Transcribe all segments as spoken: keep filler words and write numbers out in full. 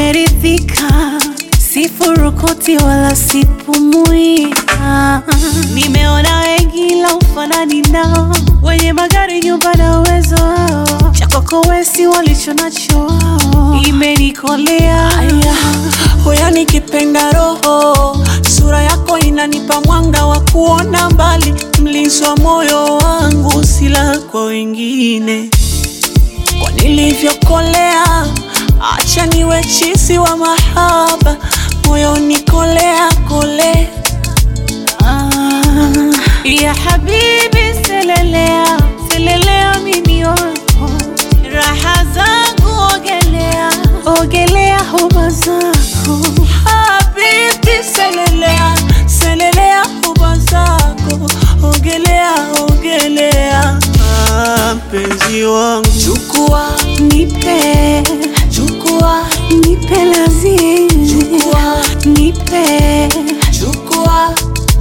nimeridhika, sifurukoti wala sipumui. Nimeona wengi la ufanani nao, wenye magari nyumba na uwezo wao, cha kwako wewe si walicho nacho wao. Imenikolea hoya nikipenda roho, sura yako inanipa mwanga wa kuona mbali, mlinzi wa moyo wangu sila kwa wengine. Kwa nilivyokolea, acha niwe chizi wa mahaba, moyo nikolea kole. ah, ya habibi selelea, selelea mimi wako, raha zangu ogelea, ogelea huba zako. Habibi selelea, selelea huba zako, ogelea, ogelea. Ah, mpenzi wangu chukua, nipe, chukua, nipe lazizi, chukua, nipe, chukua,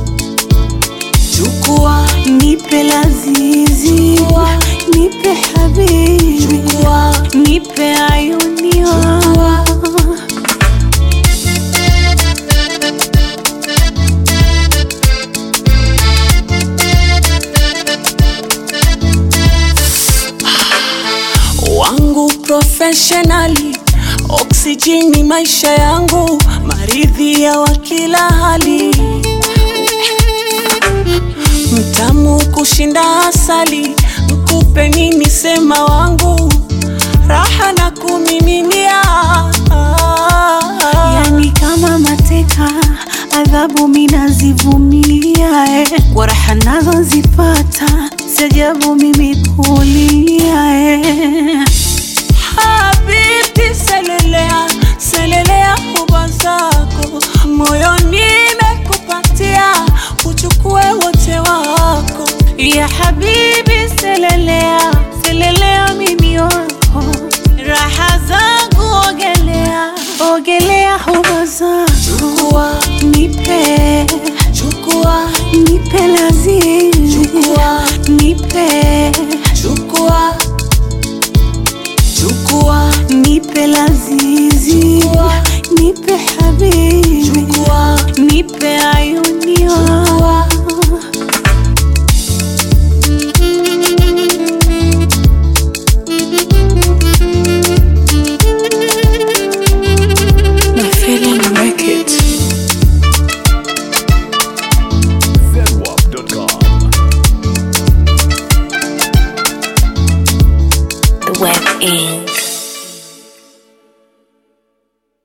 chukua, nipe lazizi, chukua, nipe habibi, chukua, nipe ayuni wa. wangu professionally, oksijeni maisha yangu, maridhia wa kila hali, mtamu kushinda asali, mkupe nini sema wangu, raha na kumiminia. Yani kama mateka, adhabu mina zivumilia, eh. Kwa raha nazo zipata, sajabu mimi kulia, eh. Habibi selelea, selelea huba zako, moyo nimekupatia, uchukue wote wako. Ya habibi selelea, selelea mimi wako, raha zangu ogelea, ogelea huba zako. Chukua, nipe, chukua, nipe lazizi, chukua, nipe, chukua, chukua, nipe lazizi, chukua, nipe habibi, chukua, nipe ayuni wa. My feeling make it. Zenwap dot com. The web is